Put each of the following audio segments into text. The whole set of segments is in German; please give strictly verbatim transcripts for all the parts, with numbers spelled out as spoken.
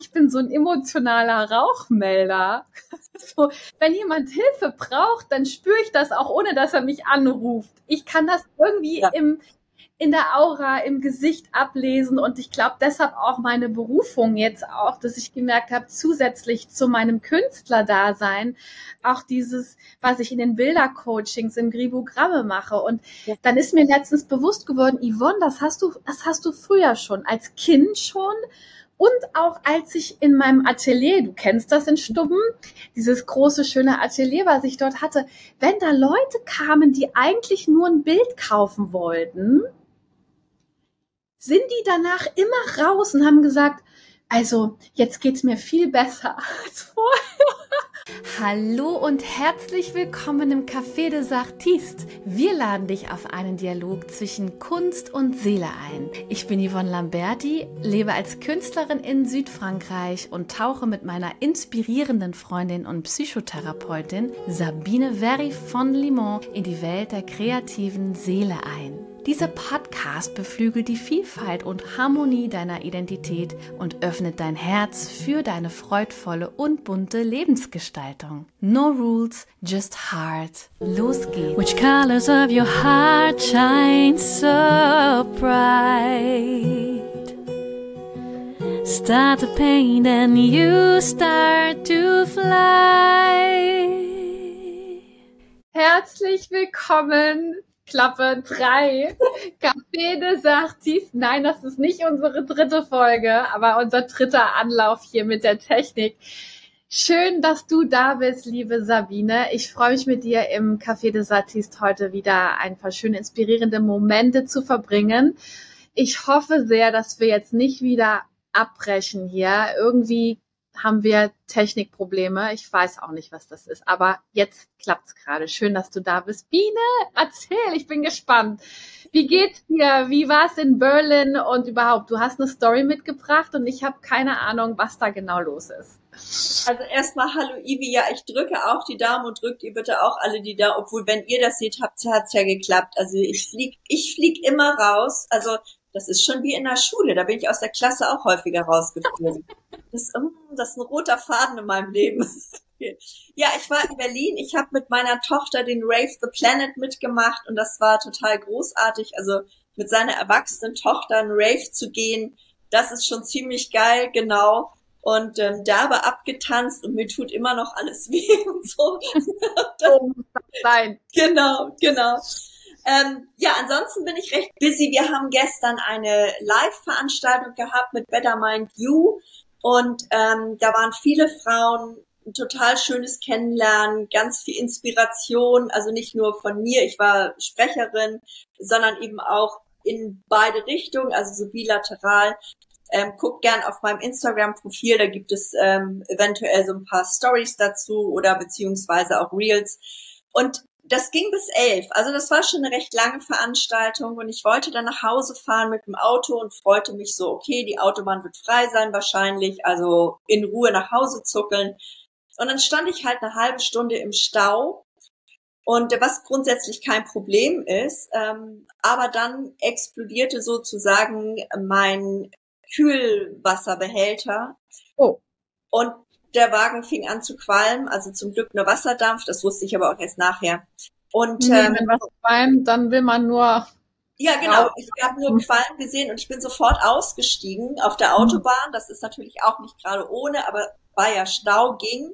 ich bin so ein emotionaler Rauchmelder. So, wenn jemand Hilfe braucht, dann spüre ich das auch, ohne dass er mich anruft. Ich kann das irgendwie ja. im in der Aura, im Gesicht ablesen und ich glaube deshalb auch meine Berufung jetzt auch, dass ich gemerkt habe, zusätzlich zu meinem Künstlerdasein auch dieses, was ich in den Bildercoachings, im Gribogramme mache und ja. dann ist mir letztens bewusst geworden, Yvonne, das hast du, das hast du früher schon, als Kind schon und auch als ich in meinem Atelier, du kennst das in Stubben, dieses große, schöne Atelier, was ich dort hatte, wenn da Leute kamen, die eigentlich nur ein Bild kaufen wollten, sind die danach immer raus und haben gesagt, also jetzt geht's mir viel besser als vorher. Hallo und herzlich willkommen im Café des Artistes. Wir laden dich auf einen Dialog zwischen Kunst und Seele ein. Ich bin Yvonne Lamberti, lebe als Künstlerin in Südfrankreich und tauche mit meiner inspirierenden Freundin und Psychotherapeutin Sabine Very von Limon in die Welt der kreativen Seele ein. Dieser Podcast beflügelt die Vielfalt und Harmonie deiner Identität und öffnet dein Herz für deine freudvolle und bunte Lebensgestaltung. No rules, just heart. Los geht's. Which colors of your heart shine so bright? Start to paint and you start to fly. Herzlich willkommen. Klappe drei, Café des Artistes. Nein, das ist nicht unsere dritte Folge, aber unser dritter Anlauf hier mit der Technik. Schön, dass du da bist, liebe Sabine. Ich freue mich mit dir im Café des Artistes heute wieder ein paar schöne, inspirierende Momente zu verbringen. Ich hoffe sehr, dass wir jetzt nicht wieder abbrechen hier. Irgendwie haben wir Technikprobleme. Ich weiß auch nicht, was das ist. Aber jetzt klappt's gerade. Schön, dass du da bist. Biene, erzähl, ich bin gespannt. Wie geht's dir? Wie war's in Berlin? Und überhaupt, du hast eine Story mitgebracht und ich habe keine Ahnung, was da genau los ist. Also erstmal hallo Ivi, ja, ich drücke auch die Daumen und drückt ihr bitte auch alle die Daumen, obwohl, wenn ihr das seht, habt, hat's ja geklappt. Also ich flieg, ich flieg immer raus. Also das ist schon wie in der Schule, da bin ich aus der Klasse auch häufiger rausgeflogen. Das, das ist ein roter Faden in meinem Leben. Ja, ich war in Berlin, ich habe mit meiner Tochter den Rave the Planet mitgemacht und das war total großartig. Also mit seiner erwachsenen Tochter einen Rave zu gehen, das ist schon ziemlich geil, genau. Und ähm, dabei abgetanzt und mir tut immer noch alles weh und so. Oh, nein. Genau, genau. Ähm, ja, ansonsten bin ich recht busy. Wir haben gestern eine Live-Veranstaltung gehabt mit Better Mind You und ähm, da waren viele Frauen, ein total schönes Kennenlernen, ganz viel Inspiration, also nicht nur von mir, ich war Sprecherin, sondern eben auch in beide Richtungen, also so bilateral. Ähm, guckt gern auf meinem Instagram-Profil, da gibt es ähm, eventuell so ein paar Stories dazu oder beziehungsweise auch Reels. Und das ging bis elf, also das war schon eine recht lange Veranstaltung und ich wollte dann nach Hause fahren mit dem Auto und freute mich so, okay, die Autobahn wird frei sein wahrscheinlich, also in Ruhe nach Hause zuckeln. Und dann stand ich halt eine halbe Stunde im Stau und was grundsätzlich kein Problem ist, ähm, aber dann explodierte sozusagen mein Kühlwasserbehälter. Oh. Und der Wagen fing an zu qualmen, also zum Glück nur Wasserdampf, das wusste ich aber auch erst nachher. Und nee, ähm, wenn was qualmt, dann will man nur... Ja, genau, ich habe nur Qualm gesehen und ich bin sofort ausgestiegen auf der Autobahn, das ist natürlich auch nicht gerade ohne, aber war ja Stau, ging.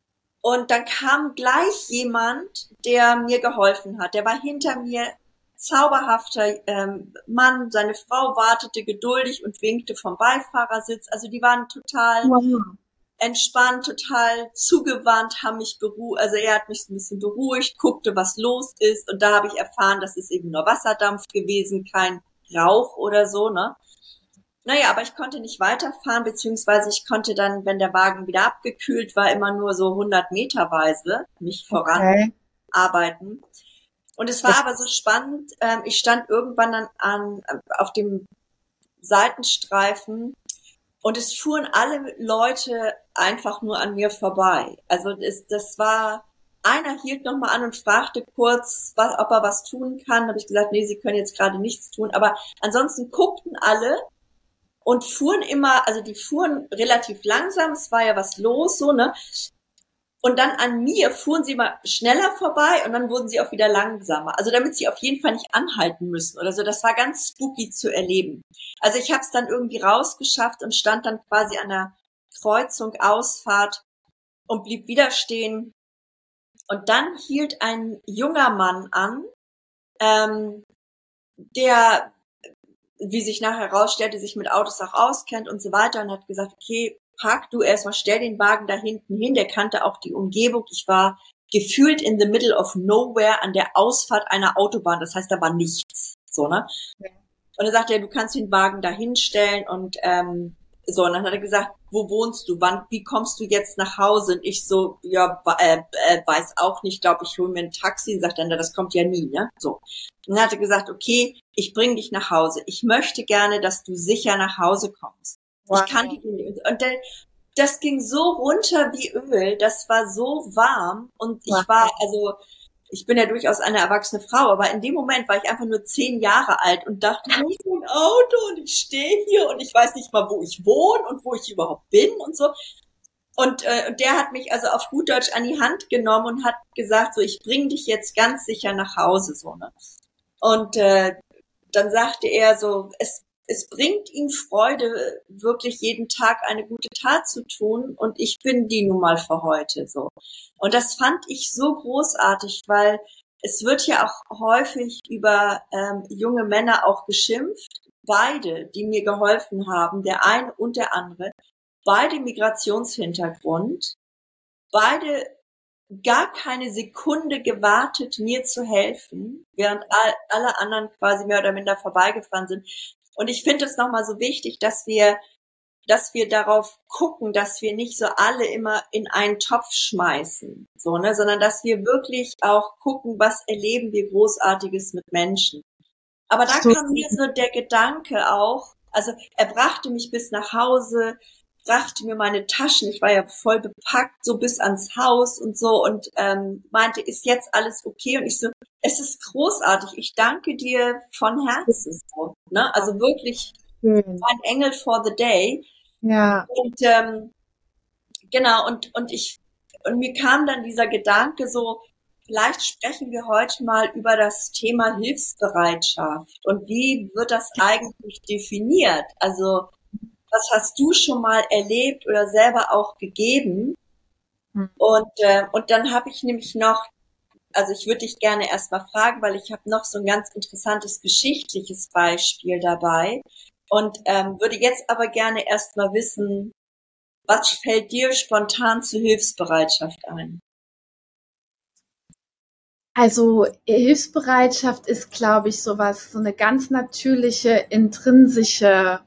Und dann kam gleich jemand, der mir geholfen hat, der war hinter mir, zauberhafter ähm, Mann, seine Frau wartete geduldig und winkte vom Beifahrersitz, also die waren total... Wow. Entspannt, total zugewandt, haben mich beruhigt, also er hat mich ein bisschen beruhigt, guckte, was los ist und da habe ich erfahren, das ist eben nur Wasserdampf gewesen, kein Rauch oder so, ne? Naja, aber ich konnte nicht weiterfahren, beziehungsweise ich konnte dann, wenn der Wagen wieder abgekühlt war, immer nur so hundert Meterweise mich voran arbeiten. Und es war aber so spannend, ähm, ich stand irgendwann dann an, auf dem Seitenstreifen und es fuhren alle Leute einfach nur an mir vorbei. Also das, das war, einer hielt nochmal an und fragte kurz, was, ob er was tun kann. Da habe ich gesagt, nee, sie können jetzt gerade nichts tun. Aber ansonsten guckten alle und fuhren immer, also die fuhren relativ langsam, es war ja was los, so, ne? Und dann an mir fuhren sie mal schneller vorbei und dann wurden sie auch wieder langsamer. Also damit sie auf jeden Fall nicht anhalten müssen oder so. Das war ganz spooky zu erleben. Also ich habe es dann irgendwie rausgeschafft und stand dann quasi an der Kreuzung, Ausfahrt und blieb wieder stehen. Und dann hielt ein junger Mann an, ähm, der, wie sich nachher herausstellte, sich mit Autos auch auskennt und so weiter und hat gesagt, okay, park du erstmal, stell den Wagen da hinten hin. Der kannte auch die Umgebung. Ich war gefühlt in the middle of nowhere an der Ausfahrt einer Autobahn. Das heißt, da war nichts. So, ne? Ja. Und er sagte, ja, du kannst den Wagen da hinstellen und ähm, so. Und dann hat er gesagt, wo wohnst du? Wann, wie kommst du jetzt nach Hause? Und ich so, ja, äh, äh, weiß auch nicht. Glaube ich, hole mir ein Taxi. Und sagt dann, das kommt ja nie, ne? So. Und dann hat er gesagt, okay, ich bring dich nach Hause. Ich möchte gerne, dass du sicher nach Hause kommst. Wow. Ich kannte ihn nicht. Und dann, das ging so runter wie Öl. Das war so warm. Und ich wow. war, also, ich bin ja durchaus eine erwachsene Frau, aber in dem Moment war ich einfach nur zehn Jahre alt und dachte, wo ist mein Auto? Und ich stehe hier und ich weiß nicht mal, wo ich wohne und wo ich überhaupt bin und so. Und äh, der hat mich also auf gut Deutsch an die Hand genommen und hat gesagt, so, ich bringe dich jetzt ganz sicher nach Hause, so, ne? Und äh, dann sagte er so, es Es bringt ihm Freude, wirklich jeden Tag eine gute Tat zu tun und ich bin die nun mal für heute so. Und das fand ich so großartig, weil es wird ja auch häufig über ähm, junge Männer auch geschimpft. Beide, die mir geholfen haben, der eine und der andere, beide Migrationshintergrund, beide gar keine Sekunde gewartet, mir zu helfen, während all, alle anderen quasi mehr oder minder vorbeigefahren sind. Und ich finde es nochmal so wichtig, dass wir, dass wir darauf gucken, dass wir nicht so alle immer in einen Topf schmeißen, so, ne, sondern dass wir wirklich auch gucken, was erleben wir Großartiges mit Menschen. Aber da so. kam mir so der Gedanke auch, also er brachte mich bis nach Hause, brachte mir meine Taschen, ich war ja voll bepackt, so bis ans Haus und so und ähm, meinte, ist jetzt alles okay? Und ich so, es ist großartig, ich danke dir von Herzen. So, ne? Also wirklich ein Engel for the day. Ja. Und ähm, genau, und und ich und mir kam dann dieser Gedanke so, vielleicht sprechen wir heute mal über das Thema Hilfsbereitschaft und wie wird das eigentlich definiert? Also was hast du schon mal erlebt oder selber auch gegeben? Hm. Und äh, und dann habe ich nämlich noch, also ich würde dich gerne erstmal fragen, weil ich habe noch so ein ganz interessantes geschichtliches Beispiel dabei und ähm, würde jetzt aber gerne erstmal wissen, was fällt dir spontan zur Hilfsbereitschaft ein? Also Hilfsbereitschaft ist, glaube ich, sowas, so eine ganz natürliche, intrinsische,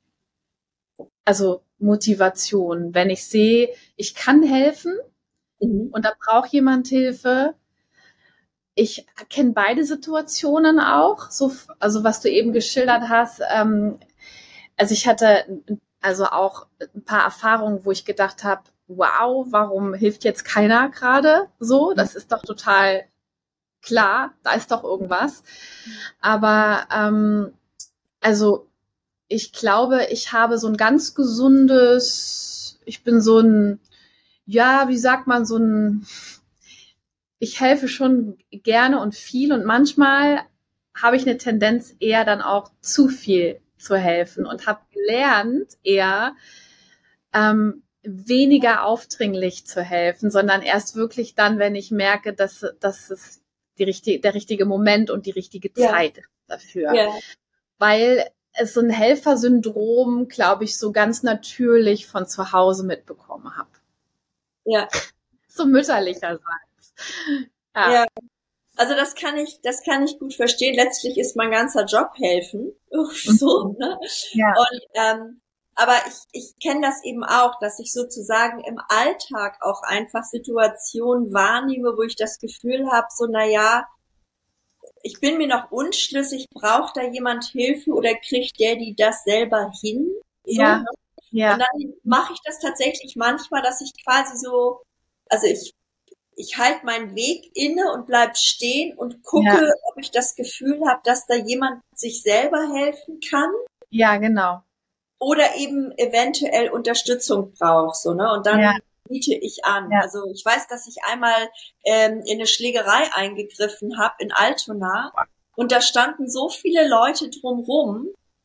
also Motivation. Wenn ich sehe, ich kann helfen mhm. und da braucht jemand Hilfe. Ich kenne beide Situationen auch, so, also was du eben geschildert hast. Ähm, also ich hatte also auch ein paar Erfahrungen, wo ich gedacht habe, wow, warum hilft jetzt keiner gerade so? Das ist doch total klar, da ist doch irgendwas. Aber ähm, also ich glaube, ich habe so ein ganz gesundes, ich bin so ein, ja, wie sagt man, so ein, ich helfe schon gerne und viel und manchmal habe ich eine Tendenz eher dann auch zu viel zu helfen und habe gelernt eher ähm, weniger aufdringlich zu helfen, sondern erst wirklich dann, wenn ich merke, dass, dass es die richtige, der richtige Moment und die richtige Zeit ja. dafür. Ja. Weil es so ein Helfersyndrom, glaube ich, so ganz natürlich von zu Hause mitbekommen habe. Ja. So mütterlicherseits. Ja. ja. Also das kann ich, das kann ich gut verstehen. Letztlich ist mein ganzer Job helfen. So, ne? Ja. Und, ähm, aber ich, ich kenne das eben auch, dass ich sozusagen im Alltag auch einfach Situationen wahrnehme, wo ich das Gefühl habe, so, na ja, ich bin mir noch unschlüssig, braucht da jemand Hilfe oder kriegt der die das selber hin? So, ja. Ne? ja. Und dann mache ich das tatsächlich manchmal, dass ich quasi so, also ich ich halte meinen Weg inne und bleib stehen und gucke, ja. ob ich das Gefühl habe, dass da jemand sich selber helfen kann. Ja, genau. oder eben eventuell Unterstützung brauchst, so, ne? Und dann ja. biete ich an. Ja. Also ich weiß, dass ich einmal ähm, in eine Schlägerei eingegriffen habe in Altona und da standen so viele Leute drumrum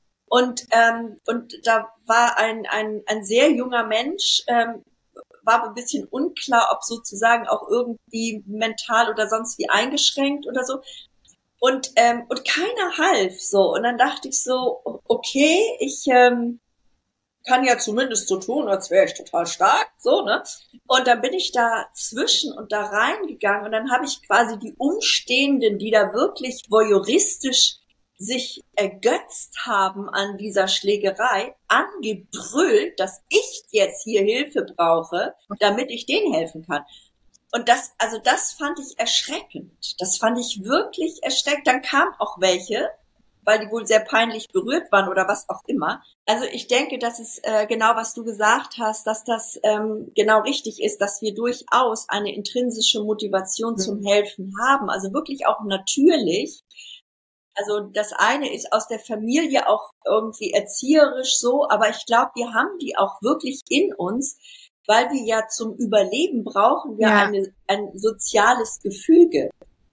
und ähm, und da war ein ein ein sehr junger Mensch, ähm, war ein bisschen unklar, ob sozusagen auch irgendwie mental oder sonst wie eingeschränkt oder so. Und ähm, und keiner half so. Und dann dachte ich so, okay, ich ähm, kann ja zumindest so tun, als wäre ich total stark, so, ne? Und dann bin ich da zwischen und da reingegangen und dann habe ich quasi die Umstehenden, die da wirklich voyeuristisch sich ergötzt haben an dieser Schlägerei, angebrüllt, dass ich jetzt hier Hilfe brauche, damit ich denen helfen kann. Und das, also das fand ich erschreckend. Das fand ich wirklich erschreckend. Dann kamen auch welche, weil die wohl sehr peinlich berührt waren oder was auch immer. Also ich denke, dass es äh, genau, was du gesagt hast, dass das ähm, genau richtig ist, dass wir durchaus eine intrinsische Motivation zum Helfen haben. Also wirklich auch natürlich. Also das eine ist aus der Familie auch irgendwie erzieherisch so, aber ich glaube, wir haben die auch wirklich in uns, weil wir ja zum Überleben brauchen wir ja. eine, ein soziales Gefüge.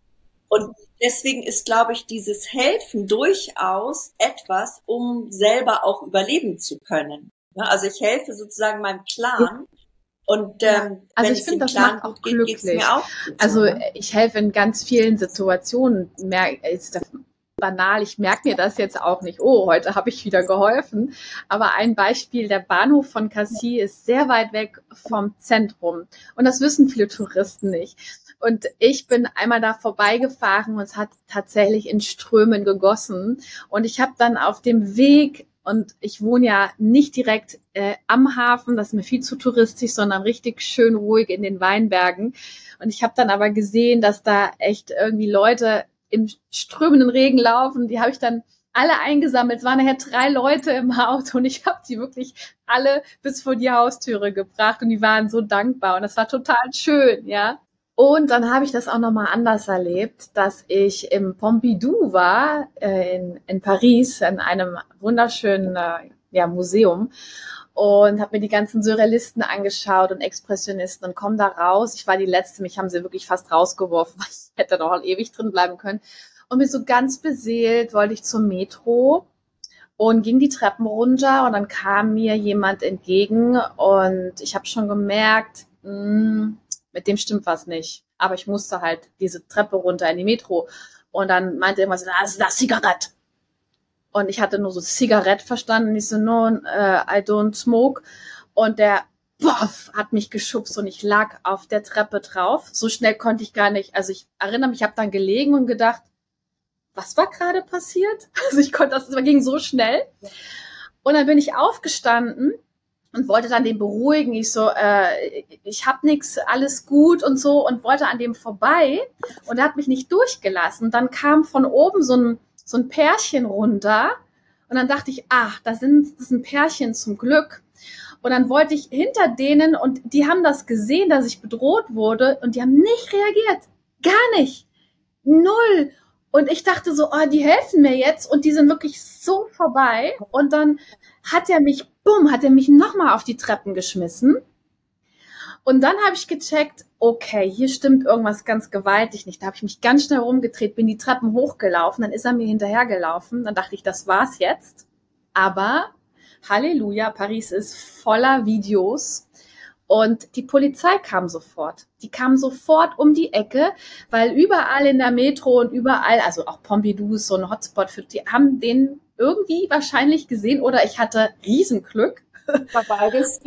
Und deswegen ist, glaube ich, dieses Helfen durchaus etwas, um selber auch überleben zu können. Also ich helfe sozusagen meinem Clan. Und ähm, also wenn ich es finde, dem das Clan macht auch gut geht, geht's glücklich. mir auch gut. Also so, ne? ich helfe in ganz vielen Situationen. Mer- ist das banal, ich merke mir das jetzt auch nicht. Oh, heute habe ich wieder geholfen. Aber ein Beispiel, der Bahnhof von Cassis ist sehr weit weg vom Zentrum. Und das wissen viele Touristen nicht. Und ich bin einmal da vorbeigefahren und es hat tatsächlich in Strömen gegossen. Und ich habe dann auf dem Weg, und ich wohne ja nicht direkt äh, am Hafen, das ist mir viel zu touristisch, sondern richtig schön ruhig in den Weinbergen. Und ich habe dann aber gesehen, dass da echt irgendwie Leute im strömenden Regen laufen. Die habe ich dann alle eingesammelt. Es waren nachher drei Leute im Auto und ich habe die wirklich alle bis vor die Haustüre gebracht und die waren so dankbar und das war total schön, ja. Und dann habe ich das auch nochmal anders erlebt, dass ich im Pompidou war, äh, in, in Paris, in einem wunderschönen äh, ja, Museum und habe mir die ganzen Surrealisten angeschaut und Expressionisten und komme da raus. Ich war die Letzte, mich haben sie wirklich fast rausgeworfen, weil ich hätte noch ewig drin bleiben können. Und mit so ganz beseelt wollte ich zum Metro und ging die Treppen runter und dann kam mir jemand entgegen und ich habe schon gemerkt, mh, mit dem stimmt was nicht. Aber ich musste halt diese Treppe runter in die Metro. Und dann meinte irgendwas, das ist das Zigarette. Und ich hatte nur so Zigarette verstanden. Ich so, no, uh, I don't smoke. Und der boff, hat mich geschubst und ich lag auf der Treppe drauf. So schnell konnte ich gar nicht. Also ich erinnere mich, ich habe dann gelegen und gedacht, was war gerade passiert? Also ich konnte, das ging so schnell. Und dann bin ich aufgestanden und wollte dann den beruhigen. Ich so, äh, ich hab nix, alles gut und so und wollte an dem vorbei und er hat mich nicht durchgelassen. Dann kam von oben so ein, so ein Pärchen runter und dann dachte ich, ach, da sind, das ist ein Pärchen zum Glück. Und dann wollte ich hinter denen und die haben das gesehen, dass ich bedroht wurde und die haben nicht reagiert. Gar nicht. Null. Und ich dachte so, oh, die helfen mir jetzt und die sind wirklich so vorbei. Und dann hat er mich, bumm, hat er mich nochmal auf die Treppen geschmissen. Und dann habe ich gecheckt, okay, hier stimmt irgendwas ganz gewaltig nicht. Da habe ich mich ganz schnell rumgedreht, bin die Treppen hochgelaufen, dann ist er mir hinterhergelaufen. Dann dachte ich, das war's jetzt. Aber Halleluja, Paris ist voller Videos. Und die Polizei kam sofort. Die kam sofort um die Ecke, weil überall in der Metro und überall, also auch Pompidou ist so ein Hotspot, für, die haben den irgendwie wahrscheinlich gesehen oder ich hatte Riesenglück. War beides.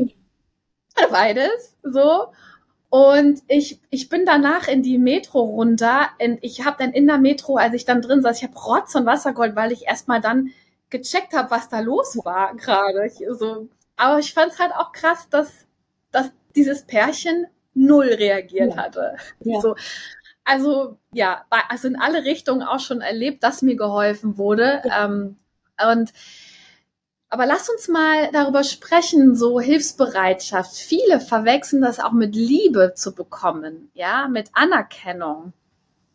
Beides, so. Und ich, ich bin danach in die Metro runter und ich habe dann in der Metro, als ich dann drin saß, ich habe Rotz und Wassergold, weil ich erstmal dann gecheckt habe, was da los war gerade. So. Aber ich fand es halt auch krass, dass dass dieses Pärchen null reagiert hatte. Ja. So, also ja, also in alle Richtungen auch schon erlebt, dass mir geholfen wurde. Ja. Ähm, und aber lass uns mal darüber sprechen, so Hilfsbereitschaft. Viele verwechseln das auch mit Liebe zu bekommen, ja, mit Anerkennung.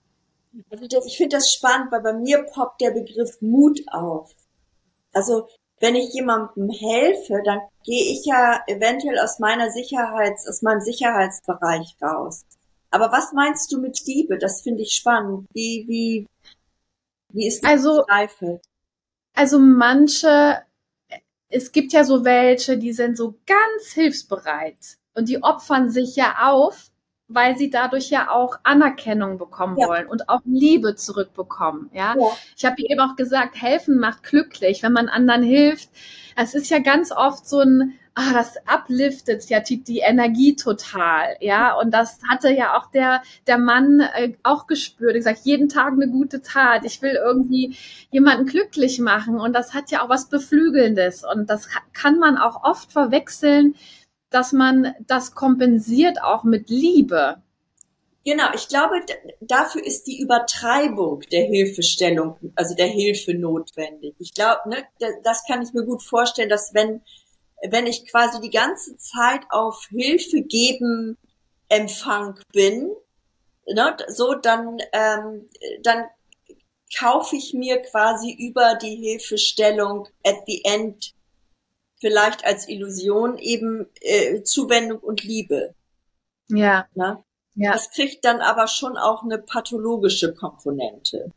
Also das, ich finde das spannend, weil bei mir poppt der Begriff Mut auf. Also wenn ich jemandem helfe, dann gehe ich ja eventuell aus meiner Sicherheits, aus meinem Sicherheitsbereich raus. Aber was meinst du mit Liebe? Das finde ich spannend. Wie, wie, wie ist die Also, Reife? also manche, es gibt ja so welche, die sind so ganz hilfsbereit und die opfern sich ja auf, weil sie dadurch ja auch Anerkennung bekommen Ja. wollen und auch Liebe zurückbekommen. Ja, Ja. ich habe eben auch gesagt, helfen macht glücklich, wenn man anderen hilft. Es ist ja ganz oft so ein, ah, das upliftet ja die, die Energie total. Ja, und das hatte ja auch der der Mann äh, auch gespürt. Ich sage, jeden Tag eine gute Tat. Ich will irgendwie jemanden glücklich machen und das hat ja auch was Beflügelndes und das kann man auch oft verwechseln, dass man das kompensiert auch mit Liebe. Genau, ich glaube, d- dafür ist die Übertreibung der Hilfestellung, also der Hilfe notwendig. Ich glaube, ne, d- das kann ich mir gut vorstellen, dass wenn, wenn ich quasi die ganze Zeit auf Hilfe geben Empfang bin, ne, so dann, ähm, dann kaufe ich mir quasi über die Hilfestellung at the end vielleicht als Illusion eben äh, Zuwendung und Liebe. Ja, Ne? ja, Das kriegt dann aber schon auch eine pathologische Komponente.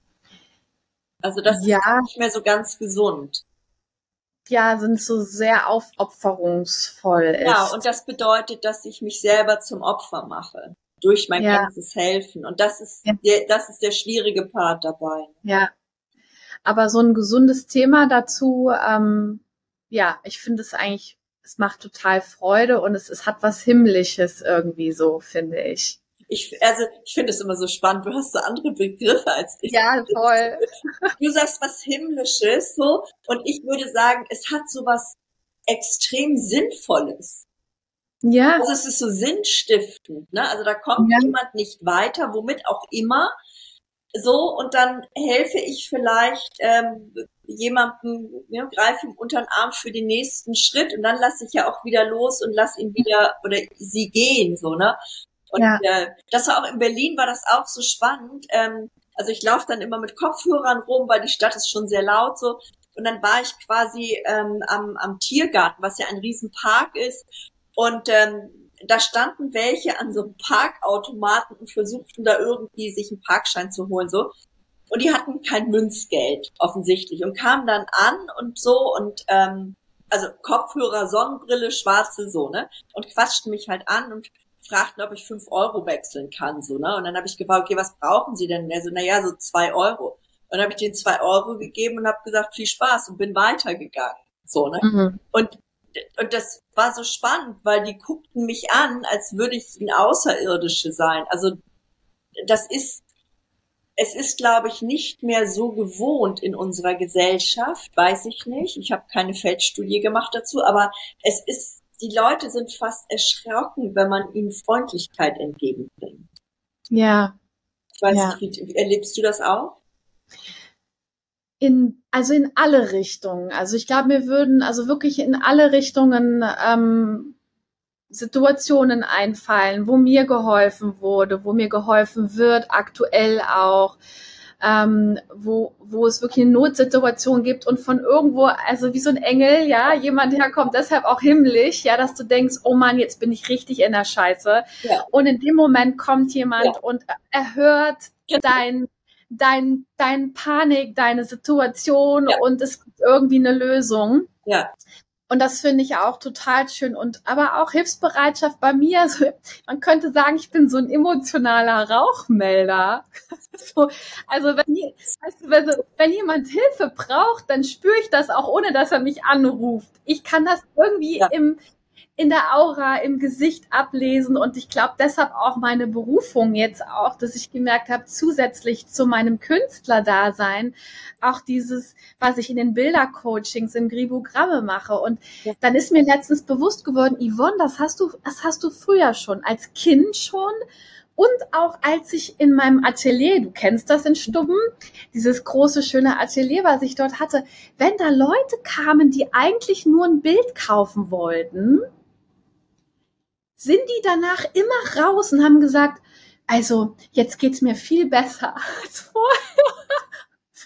Also das ist ja, nicht mehr so ganz gesund. ja, sind so sehr aufopferungsvoll Ja, ist. und das bedeutet, dass ich mich selber zum Opfer mache durch mein Ja, ganzes Helfen. Und das ist ja, der, das ist der schwierige Part dabei. ja. Aber so ein gesundes Thema dazu, ähm, ja, ich finde es eigentlich, es macht total Freude und es, es hat was Himmlisches irgendwie so, finde ich. Ich, also, ich finde es immer so spannend. Du hast so andere Begriffe als ich. Ja, voll. Du sagst was Himmlisches, so. Und ich würde sagen, es hat so was extrem Sinnvolles. Ja, Also es ist so sinnstiftend, ne? Also da kommt ja, jemand nicht weiter, womit auch immer. So, und dann helfe ich vielleicht ähm, jemandem, ne, greife ihm unter den Arm für den nächsten Schritt und dann lasse ich ja auch wieder los und lass ihn wieder oder sie gehen, so, ne? Und ja, äh, das war auch in Berlin, war das auch so spannend. Ähm, also ich laufe dann immer mit Kopfhörern rum, weil die Stadt ist schon sehr laut so. Und dann war ich quasi ähm, am, am Tiergarten, was ja ein Riesenpark ist. Und ähm, da standen welche an so einem Parkautomaten und versuchten da irgendwie sich einen Parkschein zu holen, so. Und die hatten kein Münzgeld, offensichtlich, und kamen dann an und so und, ähm, also Kopfhörer, Sonnenbrille, schwarze, so, ne? Und quatschten mich halt an und fragten, ob ich fünf Euro wechseln kann, so, ne? Und dann habe ich gefragt, okay, was brauchen Sie denn? Er so, na ja, so zwei Euro. Und dann habe ich denen zwei Euro gegeben und habe gesagt, viel Spaß und bin weitergegangen, so, ne? mhm. Und und das war so spannend, weil die guckten mich an, als würde ich ein Außerirdische sein. Also das ist, es ist, glaube ich, nicht mehr so gewohnt in unserer Gesellschaft, weiß ich nicht. Ich habe keine Feldstudie gemacht dazu, aber es ist, die Leute sind fast erschrocken, wenn man ihnen Freundlichkeit entgegenbringt. Ja, Ich weiß ja. nicht, wie, wie erlebst du das auch? In, also in alle Richtungen. Also ich glaube, mir würden also wirklich in alle Richtungen ähm, Situationen einfallen, wo mir geholfen wurde, wo mir geholfen wird, aktuell auch, ähm, wo, wo es wirklich eine Notsituation gibt und von irgendwo, also wie so ein Engel, ja, jemand herkommt, deshalb auch himmlisch, ja, dass du denkst, oh Mann, jetzt bin ich richtig in der Scheiße. Ja. Und in dem Moment kommt jemand Ja. und er hört dein dein, dein Panik, deine Situation Ja. und es gibt irgendwie eine Lösung. Ja. Und das finde ich auch total schön. Und aber auch Hilfsbereitschaft bei mir. Also, man könnte sagen, ich bin so ein emotionaler Rauchmelder. So, also wenn, weißt du, wenn, wenn jemand Hilfe braucht, dann spüre ich das auch, ohne dass er mich anruft. Ich kann das irgendwie Ja. im in der Aura, im Gesicht ablesen und ich glaube deshalb auch meine Berufung jetzt auch, dass ich gemerkt habe, zusätzlich zu meinem Künstlerdasein auch dieses, was ich in den Bildercoachings, in Gribogramme mache und Ja. dann ist mir letztens bewusst geworden, Yvonne, das hast du, das hast du früher schon, als Kind schon und auch als ich in meinem Atelier, du kennst das in Stubben, dieses große, schöne Atelier, was ich dort hatte, wenn da Leute kamen, die eigentlich nur ein Bild kaufen wollten, sind die danach immer raus und haben gesagt, also jetzt geht's mir viel besser als vorher.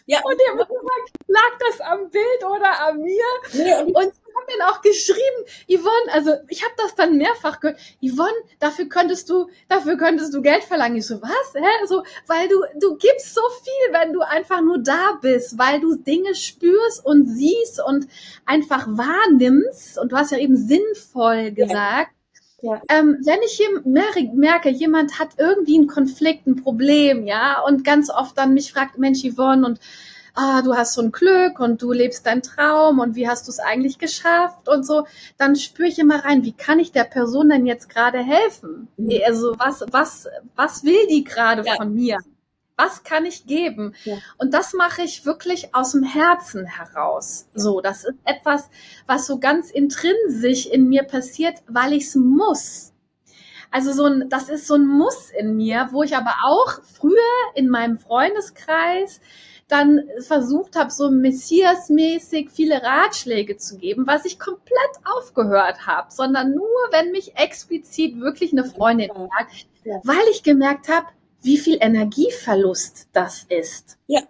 Ja. Und die haben gesagt, lag das am Bild oder an mir? Nee, und, und sie haben mir auch geschrieben, Yvonne, also ich habe das dann mehrfach gehört, Yvonne, dafür könntest du, dafür könntest du Geld verlangen. Ich so, was? Hä? So, weil du, du gibst so viel, wenn du einfach nur da bist, weil du Dinge spürst und siehst und einfach wahrnimmst. Und du hast ja eben sinnvoll gesagt. Ja. Ähm, wenn ich hier merke, jemand hat irgendwie einen Konflikt, ein Problem, ja, und ganz oft dann mich fragt, Mensch, Yvonne, und ah, du hast so ein Glück und du lebst deinen Traum und wie hast du es eigentlich geschafft und so, dann spüre ich immer rein, wie kann ich der Person denn jetzt gerade helfen? Mhm. Also was, was, was will die gerade ja. von mir? Was kann ich geben? Ja. Und das mache ich wirklich aus dem Herzen heraus. So, das ist etwas, was so ganz intrinsisch in mir passiert, weil ich es muss. Also so ein, das ist so ein Muss in mir, wo ich aber auch früher in meinem Freundeskreis dann versucht habe, so Messias-mäßig viele Ratschläge zu geben, was ich komplett aufgehört habe, sondern nur, wenn mich explizit wirklich eine Freundin fragt, ja. weil ich gemerkt habe, wie viel Energieverlust das ist. Ja.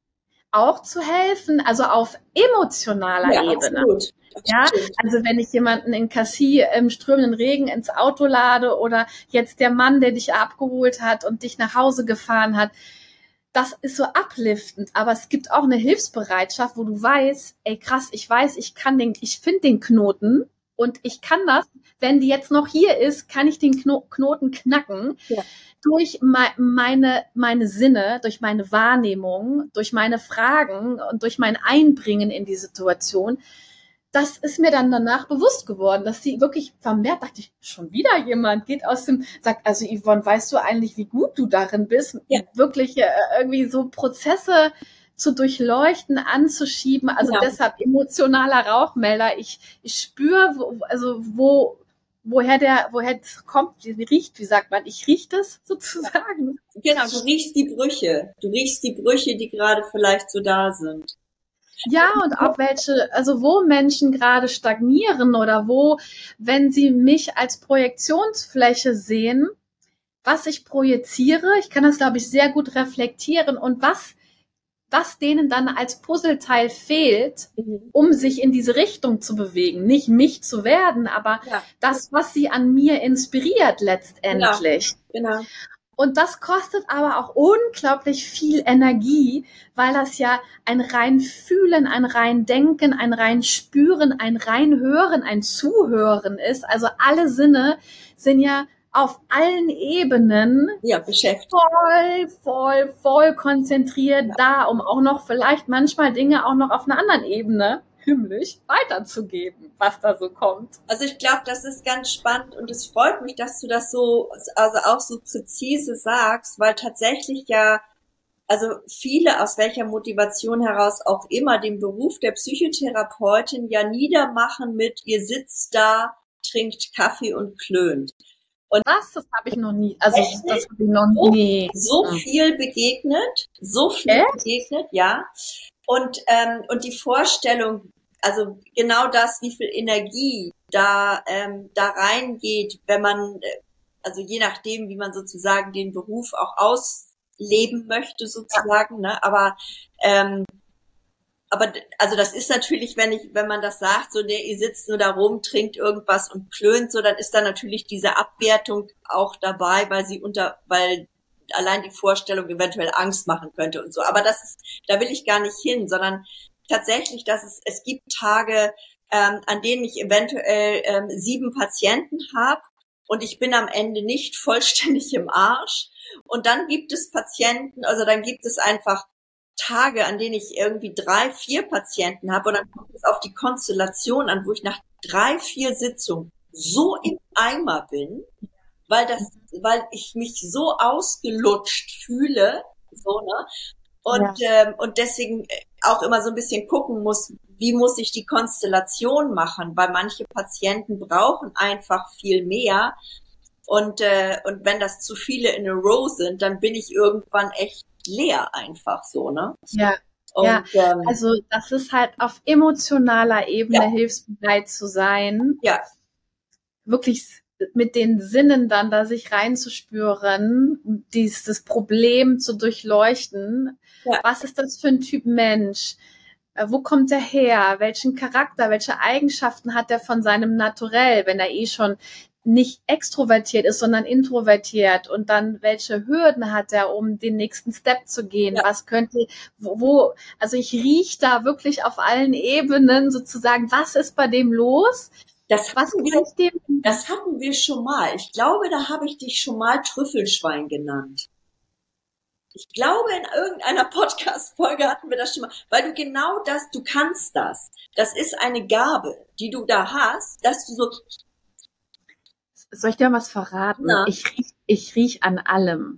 Auch zu helfen, also auf emotionaler ja, Ebene. Absolut. Ja, also wenn ich jemanden in Cassis im strömenden Regen ins Auto lade oder jetzt der Mann, der dich abgeholt hat und dich nach Hause gefahren hat, das ist so upliftend, aber es gibt auch eine Hilfsbereitschaft, wo du weißt, ey krass, ich weiß, ich kann den, ich finde den Knoten und ich kann das, wenn die jetzt noch hier ist, kann ich den Kno- Knoten knacken. Ja. Durch meine, meine Sinne, durch meine Wahrnehmung, durch meine Fragen und durch mein Einbringen in die Situation, das ist mir dann danach bewusst geworden, dass sie wirklich vermehrt, dachte ich, schon wieder jemand geht aus dem, sagt, also Yvonne, weißt du eigentlich, wie gut du darin bist, ja. wirklich äh, irgendwie so Prozesse zu durchleuchten, anzuschieben, also ja. deshalb emotionaler Rauchmelder, ich, ich spüre, wo, also wo, woher der, woher es kommt, wie riecht, wie sagt man, ich rieche das sozusagen. Genau, du riechst die Brüche, du riechst die Brüche, die gerade vielleicht so da sind. Ja, und auch welche, also wo Menschen gerade stagnieren oder wo, wenn sie mich als Projektionsfläche sehen, was ich projiziere, ich kann das, glaube ich, sehr gut reflektieren und was, was denen dann als Puzzleteil fehlt, mhm. um sich in diese Richtung zu bewegen. Nicht mich zu werden, aber ja. das, was sie an mir inspiriert letztendlich. Genau, genau. Und das kostet aber auch unglaublich viel Energie, weil das ja ein rein Fühlen, ein rein Denken, ein rein Spüren, ein rein Hören, ein Zuhören ist. Also alle Sinne sind ja auf allen Ebenen ja, beschäftigt. voll, voll, voll konzentriert ja. da, um auch noch vielleicht manchmal Dinge auch noch auf einer anderen Ebene himmlisch weiterzugeben, was da so kommt. Also ich glaube, das ist ganz spannend und es freut mich, dass du das so, also auch so präzise sagst, weil tatsächlich ja, also viele aus welcher Motivation heraus auch immer den Beruf der Psychotherapeutin ja niedermachen mit, ihr sitzt da, trinkt Kaffee und klönt. Und was? Das habe ich noch nie, also das habe ich noch nie. So, so viel begegnet, so viel Echt? begegnet, ja. Und, ähm, und die Vorstellung, also genau das, wie viel Energie da, ähm, da reingeht, wenn man, also je nachdem, wie man sozusagen den Beruf auch ausleben möchte, sozusagen, ne, aber, ähm, aber, also das ist natürlich, wenn ich, wenn man das sagt, so, der, ihr sitzt nur da rum, trinkt irgendwas und klönt, so, dann ist da natürlich diese Abwertung auch dabei, weil sie unter, weil allein die Vorstellung eventuell Angst machen könnte und so. Aber das ist, da will ich gar nicht hin, sondern tatsächlich, dass es, es gibt Tage, ähm, an denen ich eventuell ähm, sieben Patienten habe und ich bin am Ende nicht vollständig im Arsch. Und dann gibt es Patienten, also dann gibt es einfach Tage, an denen ich irgendwie drei, vier Patienten habe und dann kommt es auf die Konstellation an, wo ich nach drei, vier Sitzungen so im Eimer bin, weil das, weil ich mich so ausgelutscht fühle, so, ne? Und, ja. ähm, und deswegen auch immer so ein bisschen gucken muss, wie muss ich die Konstellation machen, weil manche Patienten brauchen einfach viel mehr. Und, äh, und wenn das zu viele in a row sind, dann bin ich irgendwann echt leer einfach so, ne? Ja. Und, ja, ähm, also das ist halt auf emotionaler Ebene ja. hilfsbereit zu sein. Ja. Wirklich mit den Sinnen dann da sich reinzuspüren, dieses Problem zu durchleuchten. Ja. Was ist das für ein Typ Mensch? Wo kommt er her? Welchen Charakter, welche Eigenschaften hat er von seinem Naturell, wenn er eh schon nicht extrovertiert ist, sondern introvertiert? Und dann, welche Hürden hat er, um den nächsten Step zu gehen? Ja. Was könnte, wo, wo, also ich rieche da wirklich auf allen Ebenen sozusagen, was ist bei dem los? Das hatten, wir, dem? das hatten wir schon mal. Ich glaube, da habe ich dich schon mal Trüffelschwein genannt. Ich glaube, in irgendeiner Podcast-Folge hatten wir das schon mal, weil du genau das, du kannst das. Das ist eine Gabe, die du da hast, dass du so... Soll ich dir was verraten? Na? Ich riech, ich riech an allem.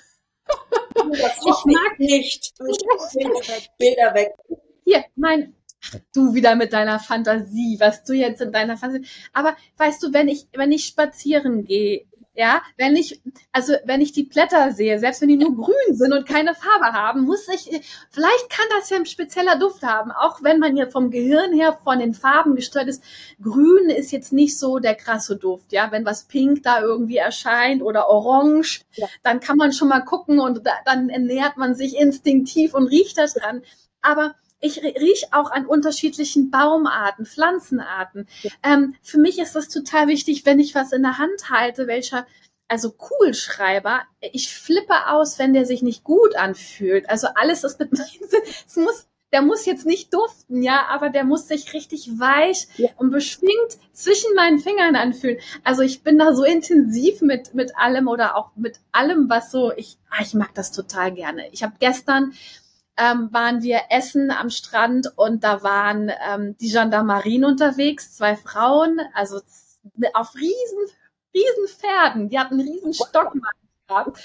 Das ich mag nicht. Bilder weg, Bilder weg. Hier, mein... Du wieder mit deiner Fantasie, was du jetzt in deiner Fantasie... Aber weißt du, wenn ich, wenn ich spazieren gehe, ja, wenn ich, also wenn ich die Blätter sehe, selbst wenn die nur grün sind und keine Farbe haben, muss ich, vielleicht kann das ja ein spezieller Duft haben, auch wenn man hier vom Gehirn her von den Farben gesteuert ist. Grün ist jetzt nicht so der krasse Duft, ja, wenn was pink da irgendwie erscheint oder orange, ja. Dann kann man schon mal gucken und da, dann ernährt man sich instinktiv und riecht das dran. Aber ich rieche auch an unterschiedlichen Baumarten, Pflanzenarten. Ja. Ähm, für mich ist das total wichtig, wenn ich was in der Hand halte, welcher, also Kugelschreiber, ich flippe aus, wenn der sich nicht gut anfühlt. Also alles ist mit meinen Sinn, es muss, der muss jetzt nicht duften, ja, aber der muss sich richtig weich ja. und beschwingt zwischen meinen Fingern anfühlen. Also ich bin da so intensiv mit, mit allem oder auch mit allem, was so, ich, ah, ich mag das total gerne. Ich habe gestern Ähm, waren wir essen am Strand und da waren ähm, die Gendarmerien unterwegs, zwei Frauen, also auf riesen, riesen Pferden, die hatten einen riesen Stock gehabt.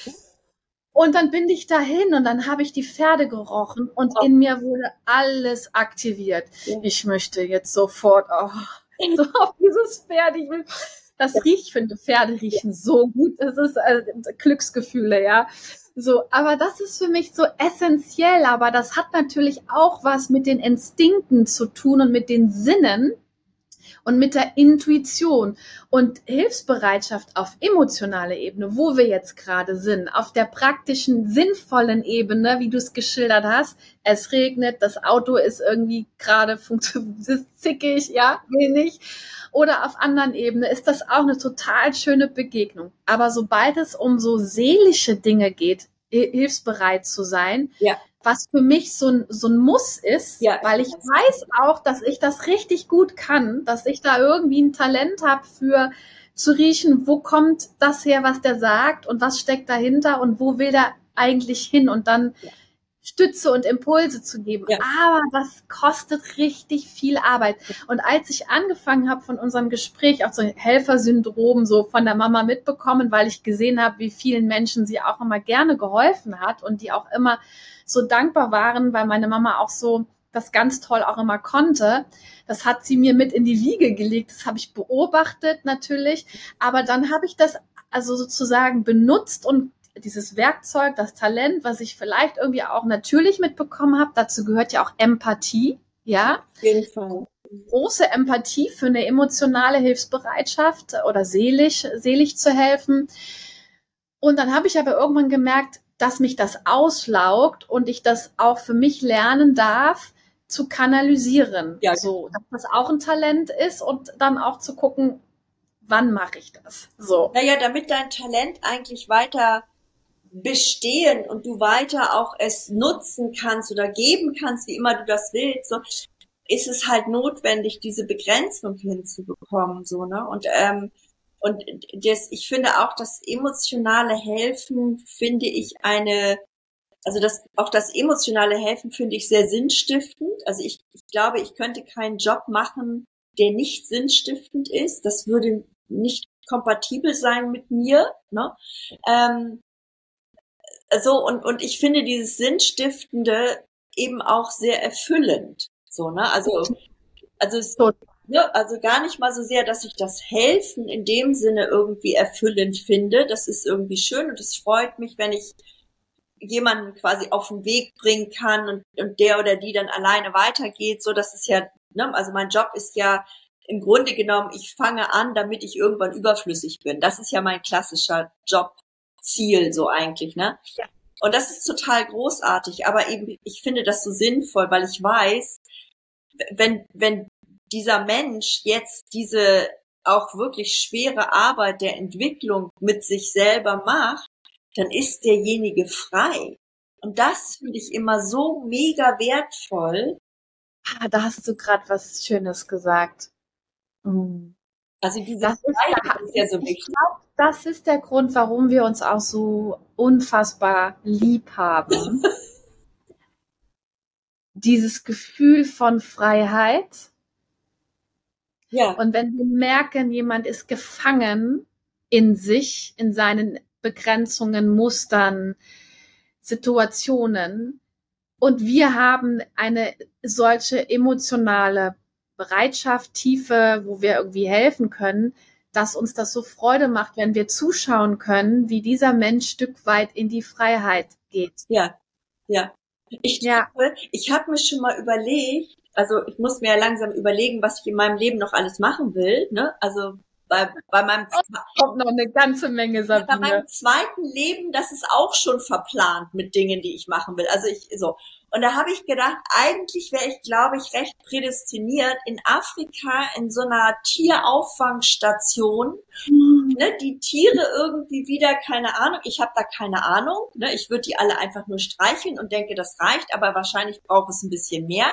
Und dann bin ich dahin und dann habe ich die Pferde gerochen und in mir wurde alles aktiviert. Ich möchte jetzt sofort oh, so auf dieses Pferd, ich will, das riecht, ich finde Pferde riechen so gut, das ist äh, Glücksgefühle, ja. So, aber das ist für mich so essentiell, aber das hat natürlich auch was mit den Instinkten zu tun und mit den Sinnen und mit der Intuition und Hilfsbereitschaft auf emotionaler Ebene, wo wir jetzt gerade sind, auf der praktischen, sinnvollen Ebene, wie du es geschildert hast. Es regnet, das Auto ist irgendwie gerade funktioniert, zickig, ja, wenig. Oder auf anderen Ebenen ist das auch eine total schöne Begegnung. Aber sobald es um so seelische Dinge geht, hilfsbereit zu sein, ja. was für mich so ein, so ein Muss ist, ja. weil ich weiß auch, dass ich das richtig gut kann, dass ich da irgendwie ein Talent habe für zu riechen, wo kommt das her, was der sagt und was steckt dahinter und wo will der eigentlich hin und dann ja. Stütze und Impulse zu geben. Ja. Aber das kostet richtig viel Arbeit. Und als ich angefangen habe von unserem Gespräch, auch so Helfersyndrom so von der Mama mitbekommen, weil ich gesehen habe, wie vielen Menschen sie auch immer gerne geholfen hat und die auch immer so dankbar waren, weil meine Mama auch so das ganz toll auch immer konnte. Das hat sie mir mit in die Wiege gelegt. Das habe ich beobachtet natürlich. Aber dann habe ich das also sozusagen benutzt und dieses Werkzeug, das Talent, was ich vielleicht irgendwie auch natürlich mitbekommen habe, dazu gehört ja auch Empathie, ja. Auf jeden Fall. Große Empathie für eine emotionale Hilfsbereitschaft oder seelisch, seelisch zu helfen. Und dann habe ich aber irgendwann gemerkt, dass mich das auslaugt und ich das auch für mich lernen darf, zu kanalisieren. Ja. So, dass das auch ein Talent ist und dann auch zu gucken, wann mache ich das? So. Naja, damit dein Talent eigentlich weiter bestehen und du weiter auch es nutzen kannst oder geben kannst, wie immer du das willst, so, ist es halt notwendig, diese Begrenzung hinzubekommen, so, ne, und, ähm, und das, ich finde auch, das emotionale Helfen finde ich eine, also das, auch das emotionale Helfen finde ich sehr sinnstiftend, also ich, ich glaube, ich könnte keinen Job machen, der nicht sinnstiftend ist, das würde nicht kompatibel sein mit mir, ne, ähm, so, und, und ich finde dieses Sinnstiftende eben auch sehr erfüllend, so, ne, also, also, es, ne, also gar nicht mal so sehr, dass ich das Helfen in dem Sinne irgendwie erfüllend finde, das ist irgendwie schön und es freut mich, wenn ich jemanden quasi auf den Weg bringen kann und, und der oder die dann alleine weitergeht, so, das ist ja, ne, also mein Job ist ja, im Grunde genommen, ich fange an, damit ich irgendwann überflüssig bin. Das ist ja mein klassischer Jobziel so eigentlich, ne? Ja. Und das ist total großartig, aber eben, ich finde das so sinnvoll, weil ich weiß, wenn, wenn dieser Mensch jetzt diese auch wirklich schwere Arbeit der Entwicklung mit sich selber macht, dann ist derjenige frei. Und das finde ich immer so mega wertvoll. Ah, da hast du gerade was Schönes gesagt. Mhm. Also diese Das ist, Freiheit ist ja so ich wichtig. glaube, das ist der Grund, warum wir uns auch so unfassbar lieb haben. Dieses Gefühl von Freiheit. Ja, Und wenn wir merken, jemand ist gefangen in sich, in seinen Begrenzungen, Mustern, Situationen, und wir haben eine solche emotionale Bereitschaft, Tiefe, wo wir irgendwie helfen können, dass uns das so Freude macht, wenn wir zuschauen können, wie dieser Mensch Stück weit in die Freiheit geht. ja, ja. Ich Ja. glaube, ich habe mir schon mal überlegt, also ich muss mir ja langsam überlegen, was ich in meinem Leben noch alles machen will, ne? Also bei, bei meinem Kommt noch eine ganze Menge, bei Sabine. meinem zweiten Leben, das ist auch schon verplant mit Dingen, die ich machen will. Also ich so. Und da habe ich gedacht, eigentlich wäre ich, glaube ich, recht prädestiniert in Afrika in so einer Tierauffangstation, ne, die Tiere irgendwie wieder, keine Ahnung, ich habe da keine Ahnung, ne, ich würde die alle einfach nur streicheln und denke, das reicht, aber wahrscheinlich braucht es ein bisschen mehr,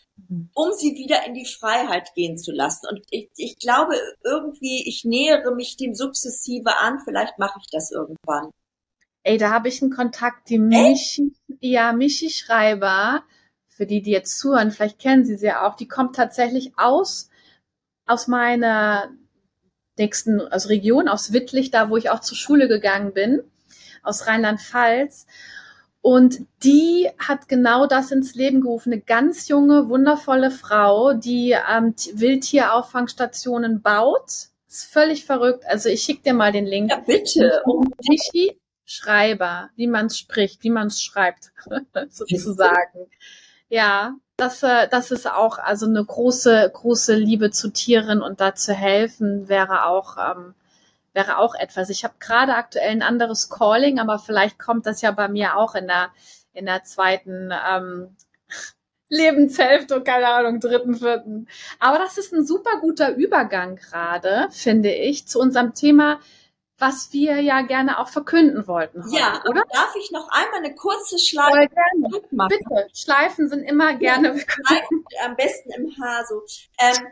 um sie wieder in die Freiheit gehen zu lassen. Und ich, ich glaube irgendwie, ich nähere mich dem sukzessive an, vielleicht mache ich das irgendwann. Ey, da habe ich einen Kontakt, die Michi, ja, Michi Schreiber, für die, die jetzt zuhören, vielleicht kennen Sie sie ja auch, die kommt tatsächlich aus, aus meiner nächsten, also Region, aus Wittlich, da wo ich auch zur Schule gegangen bin, aus Rheinland-Pfalz. Und die hat genau das ins Leben gerufen. Eine ganz junge, wundervolle Frau, die ähm, Wildtierauffangsstationen baut. Ist völlig verrückt. Also ich schicke dir mal den Link. Ja, bitte. Oh, Michi Schreiber, wie man es spricht, wie man es schreibt, sozusagen. Ja, das, äh, das ist auch also eine große, große Liebe zu Tieren, und da zu helfen wäre auch, ähm, wäre auch etwas. Ich habe gerade aktuell ein anderes Calling, aber vielleicht kommt das ja bei mir auch in der, in der zweiten ähm, Lebenshälfte, keine Ahnung, dritten, vierten. Aber das ist ein super guter Übergang gerade, finde ich, zu unserem Thema, was wir ja gerne auch verkünden wollten heute, ja, oder? aber darf ich noch einmal eine kurze Voll Schleife gerne. machen? Bitte, Schleifen sind immer gerne. Schleifen am besten im Haar so. Ähm,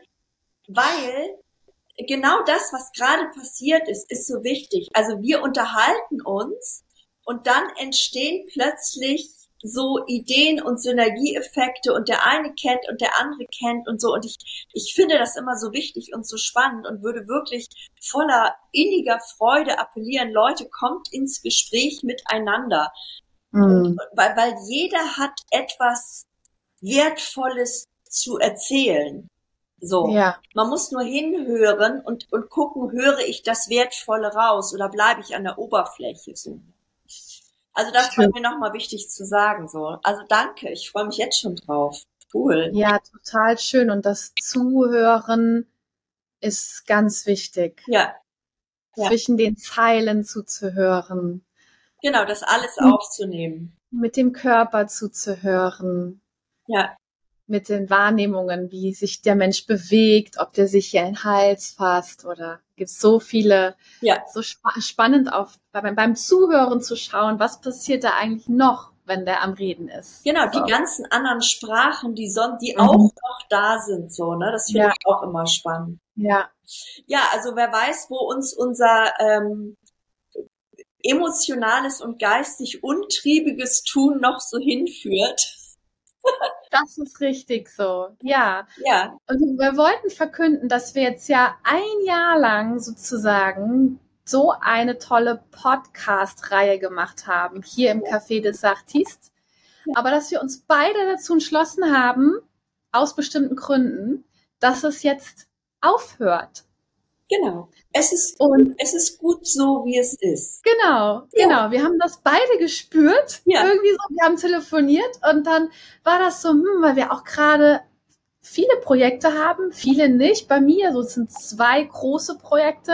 weil genau das, was gerade passiert ist, ist so wichtig. Also wir unterhalten uns und dann entstehen plötzlich so Ideen und Synergieeffekte und der eine kennt und der andere kennt und so. Und ich, ich finde das immer so wichtig und so spannend und würde wirklich voller inniger Freude appellieren, Leute, kommt ins Gespräch miteinander. Mhm. Weil, weil jeder hat etwas Wertvolles zu erzählen. So. Ja. Man muss nur hinhören und, und gucken, höre ich das Wertvolle raus oder bleibe ich an der Oberfläche so. Also das war mir nochmal wichtig zu sagen. So. Also danke, ich freue mich jetzt schon drauf. Cool. Ja, total schön. Und das Zuhören ist ganz wichtig. Ja. Ja. Zwischen den Zeilen zuzuhören. Genau, das alles aufzunehmen. Mit dem Körper zuzuhören. Ja. Mit den Wahrnehmungen, wie sich der Mensch bewegt, ob der sich hier in den Hals fasst, oder gibt es so viele, ja. so spa- spannend auf, beim, beim Zuhören zu schauen, was passiert da eigentlich noch, wenn der am Reden ist. Genau, so. Die ganzen anderen Sprachen, die, son- die Mhm. auch noch da sind, so, ne, das finde Ja. ich auch immer spannend. Ja. Ja, also wer weiß, wo uns unser ähm, emotionales und geistig untriebiges Tun noch so hinführt. Das ist richtig so, ja. Ja. Und wir wollten verkünden, dass wir jetzt ja ein Jahr lang sozusagen so eine tolle Podcast-Reihe gemacht haben, hier im Café des Artistes. Aber dass wir uns beide dazu entschlossen haben, aus bestimmten Gründen, dass es jetzt aufhört. Genau. Es ist, Und es ist gut so, wie es ist. Genau, Ja. genau. Wir haben das beide gespürt. Ja. Irgendwie so, wir haben telefoniert und dann war das so, hm, weil wir auch gerade viele Projekte haben, viele nicht. Bei mir, so es sind zwei große Projekte.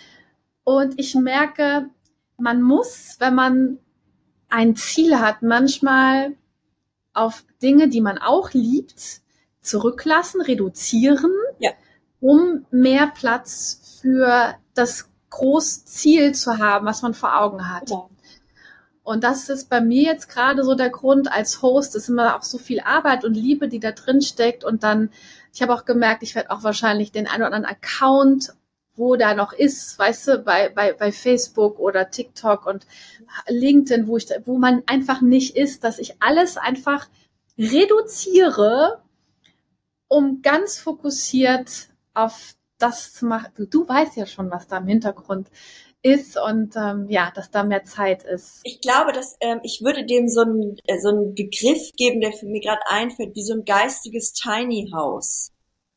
Und ich merke, man muss, wenn man ein Ziel hat, manchmal auf Dinge, die man auch liebt, zurücklassen, reduzieren, Ja. um mehr Platz für das große Ziel zu haben, was man vor Augen hat. Genau. Und das ist bei mir jetzt gerade so der Grund als Host, ist immer auch so viel Arbeit und Liebe, die da drin steckt. Und dann, ich habe auch gemerkt, ich werde auch wahrscheinlich den einen oder anderen Account, wo da noch ist, weißt du, bei, bei, bei Facebook oder TikTok und LinkedIn, wo ich, wo man einfach nicht ist, dass ich alles einfach reduziere, um ganz fokussiert auf das zu machen. Du, du weißt ja schon, was da im Hintergrund ist und ähm, ja, dass da mehr Zeit ist. Ich glaube, dass ähm, ich würde dem so einen äh, so einen Begriff geben, der für mich gerade einfällt, wie so ein geistiges Tiny House.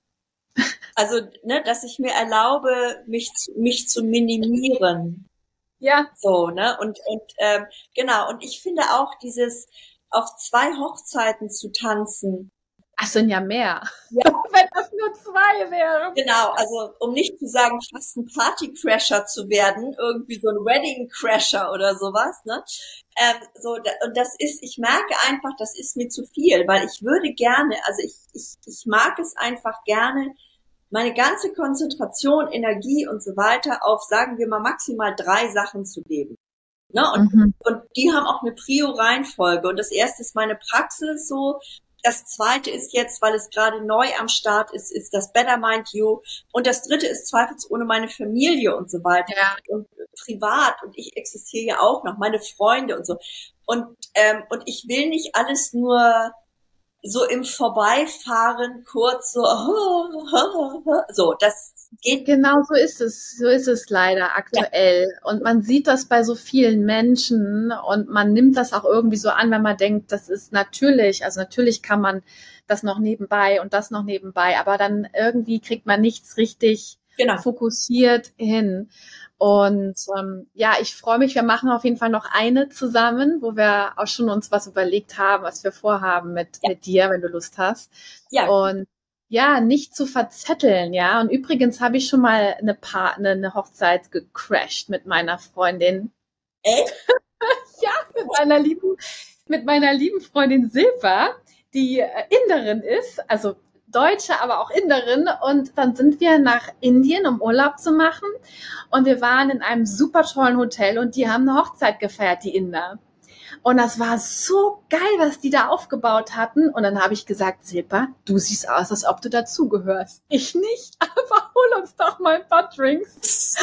Also, ne, dass ich mir erlaube, mich zu, mich zu minimieren. Ja. So, ne? Und und ähm, genau. Und ich finde auch dieses auf zwei Hochzeiten zu tanzen. Ach, sind ja mehr. Ja. Wenn das nur zwei wären. Genau, also um nicht zu sagen, fast ein Partycrasher zu werden, irgendwie so ein Wedding-Crasher oder sowas, ne? Ähm, so, und das ist, ich merke einfach, das ist mir zu viel, weil ich würde gerne, also ich, ich, ich mag es einfach gerne, meine ganze Konzentration, Energie und so weiter auf, sagen wir mal, maximal drei Sachen zu geben. Ne? Und, mhm. und die haben auch eine Prio-Reihenfolge. Und das erste ist meine Praxis so. Das zweite ist jetzt, weil es gerade neu am Start ist, ist das Better Mind You. Und das dritte ist zweifelsohne meine Familie und so weiter. Ja. Und privat. Und ich existiere ja auch noch, meine Freunde und so. Und, ähm, und ich will nicht alles nur so im Vorbeifahren kurz so, so, das geht. Genau so ist es, so ist es leider aktuell. Ja. Und man sieht das bei so vielen Menschen und man nimmt das auch irgendwie so an, wenn man denkt, das ist natürlich, also natürlich kann man das noch nebenbei und das noch nebenbei, aber dann irgendwie kriegt man nichts richtig genau. fokussiert hin. Und ähm, ja, ich freue mich, wir machen auf jeden Fall noch eine zusammen, wo wir auch schon uns was überlegt haben, was wir vorhaben mit, ja. mit dir, wenn du Lust hast. Ja. Und ja, nicht zu verzetteln, ja. Und übrigens habe ich schon mal eine, pa- eine, eine Hochzeit gecrashed mit meiner Freundin. Echt? Ja, mit meiner lieben, mit meiner lieben Freundin Silva, die Inderin ist, also Deutsche, aber auch Inderin. Und dann sind wir nach Indien, um Urlaub zu machen. Und wir waren in einem super tollen Hotel und die haben eine Hochzeit gefeiert, die Inder. Und das war so geil, was die da aufgebaut hatten. Und dann habe ich gesagt, Silpa, du siehst aus, als ob du dazugehörst. Ich nicht, aber hol uns doch mal ein paar Drinks.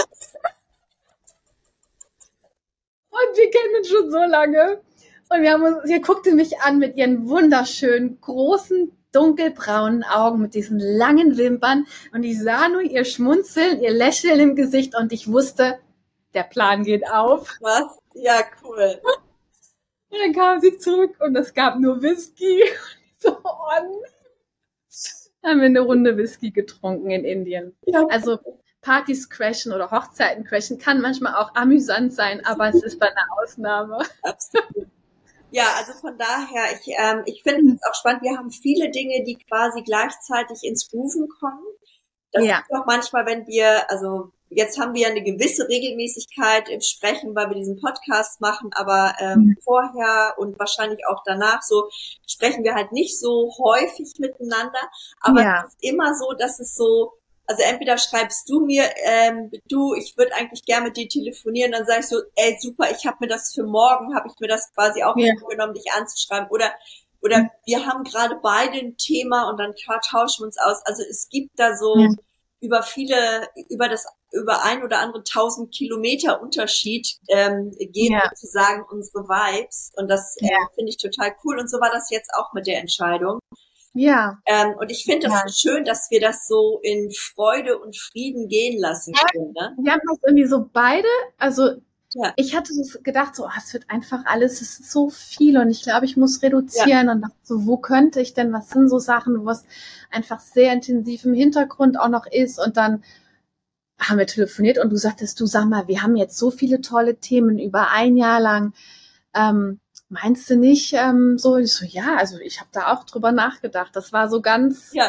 Und wir kennen uns schon so lange. Und wir haben uns, sie guckte mich an mit ihren wunderschönen, großen, dunkelbraunen Augen mit diesen langen Wimpern. Und ich sah nur ihr Schmunzeln, ihr Lächeln im Gesicht. Und ich wusste, der Plan geht auf. Was? Ja, cool. Und dann kam sie zurück und es gab nur Whisky. So, oh nein. Dann haben wir eine Runde Whisky getrunken in Indien. Ja. Also Partys crashen oder Hochzeiten crashen kann manchmal auch amüsant sein, aber es ist bei einer Ausnahme. Absolut. Ja, also von daher, ich, ähm, ich finde es auch spannend. Wir haben viele Dinge, die quasi gleichzeitig ins Grooven kommen. Das ja. ist auch manchmal, wenn wir, also jetzt haben wir eine gewisse Regelmäßigkeit im Sprechen, weil wir diesen Podcast machen, aber ähm, mhm. vorher und wahrscheinlich auch danach so sprechen wir halt nicht so häufig miteinander. Aber ja. es ist immer so, dass es so, also entweder schreibst du mir, ähm, du, ich würde eigentlich gerne mit dir telefonieren, dann sage ich so, ey super, ich habe mir das für morgen, habe ich mir das quasi auch ja. vorgenommen, dich anzuschreiben. Oder oder mhm. wir haben gerade beide ein Thema und dann tauschen wir uns aus. Also es gibt da so ja. über viele, über das über ein oder andere tausend Kilometer Unterschied ähm, gehen ja. sozusagen unsere Vibes. Und das ja. äh, finde ich total cool. Und so war das jetzt auch mit der Entscheidung. Ja. Ähm, und ich finde das ja. so schön, dass wir das so in Freude und Frieden gehen lassen können. Ne? Wir haben das irgendwie so beide, also ja. ich hatte so gedacht, so, oh, es wird einfach alles, es ist so viel und ich glaube, ich muss reduzieren ja. und dachte so, wo könnte ich denn, was sind so Sachen, wo es einfach sehr intensiv im Hintergrund auch noch ist und dann haben wir telefoniert und du sagtest, du sag mal, wir haben jetzt so viele tolle Themen über ein Jahr lang, ähm, meinst du nicht ähm, so? Ich so, ja, also ich habe da auch drüber nachgedacht. Das war so ganz, ja.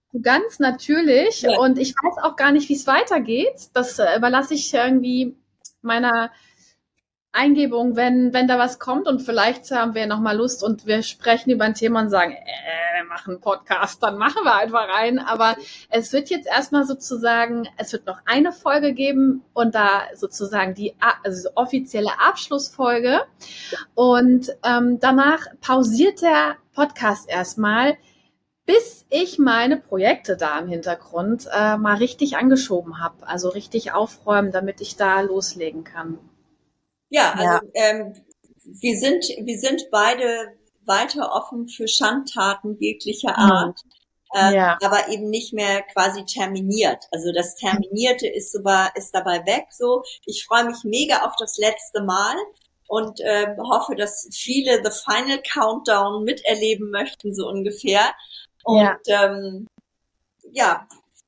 ganz natürlich. Ja. Und ich weiß auch gar nicht, wie es weitergeht. Das äh, überlasse ich irgendwie meiner Eingebung, wenn, wenn da was kommt. Und vielleicht haben wir nochmal Lust und wir sprechen über ein Thema und sagen, äh, wir machen einen Podcast, dann machen wir einfach rein. Aber es wird jetzt erstmal sozusagen, es wird noch eine Folge geben und da sozusagen die also offizielle Abschlussfolge. Und ähm, danach pausiert der Podcast erstmal, bis ich meine Projekte da im Hintergrund äh, mal richtig angeschoben habe. Also richtig aufräumen, damit ich da loslegen kann. Ja, also ja. Ähm, wir sind wir sind beide weiter offen für Schandtaten jeglicher Art, mhm. ähm, ja. aber eben nicht mehr quasi terminiert. Also das Terminierte ist sogar ist dabei weg. So, ich freue mich mega auf das letzte Mal und äh, hoffe, dass viele The Final Countdown miterleben möchten, so ungefähr. Und ja, ähm, ja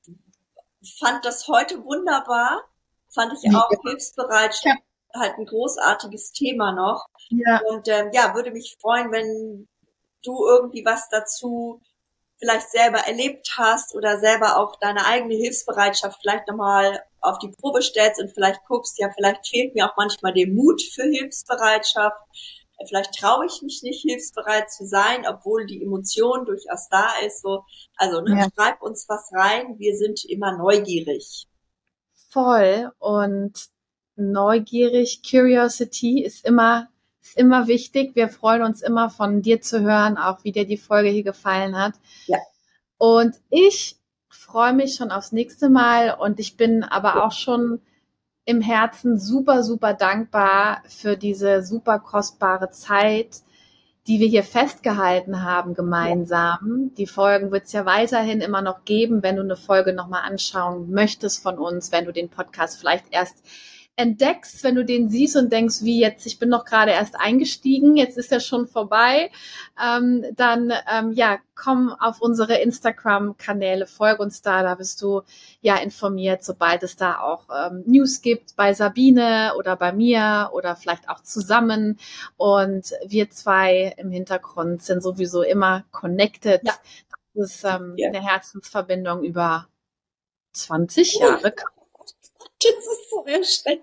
fand das heute wunderbar. Fand ich auch ja. hilfsbereit. Ja. Halt ein großartiges Thema noch. Ja. Und ähm, ja, würde mich freuen, wenn du irgendwie was dazu vielleicht selber erlebt hast oder selber auch deine eigene Hilfsbereitschaft vielleicht nochmal auf die Probe stellst und vielleicht guckst, ja, vielleicht fehlt mir auch manchmal der Mut für Hilfsbereitschaft. Vielleicht traue ich mich nicht, hilfsbereit zu sein, obwohl die Emotion durchaus da ist. So, also ne, ja. schreib uns was rein, wir sind immer neugierig. Voll. Und neugierig, Curiosity ist immer, ist immer wichtig. Wir freuen uns immer von dir zu hören, auch wie dir die Folge hier gefallen hat. Ja. Und ich freue mich schon aufs nächste Mal und ich bin aber auch schon im Herzen super, super dankbar für diese super kostbare Zeit, die wir hier festgehalten haben gemeinsam. Ja. Die Folgen wird es ja weiterhin immer noch geben, wenn du eine Folge nochmal anschauen möchtest von uns, wenn du den Podcast vielleicht erst entdeckst, wenn du den siehst und denkst, wie jetzt, ich bin noch gerade erst eingestiegen, jetzt ist er schon vorbei, ähm, dann ähm, ja, komm auf unsere Instagram-Kanäle, folg uns da, da bist du ja informiert, sobald es da auch ähm, News gibt bei Sabine oder bei mir oder vielleicht auch zusammen und wir zwei im Hintergrund sind sowieso immer connected. Ja. Das ist ähm, ja. eine Herzensverbindung über zwanzig Jahre. Das ist so erschreckend.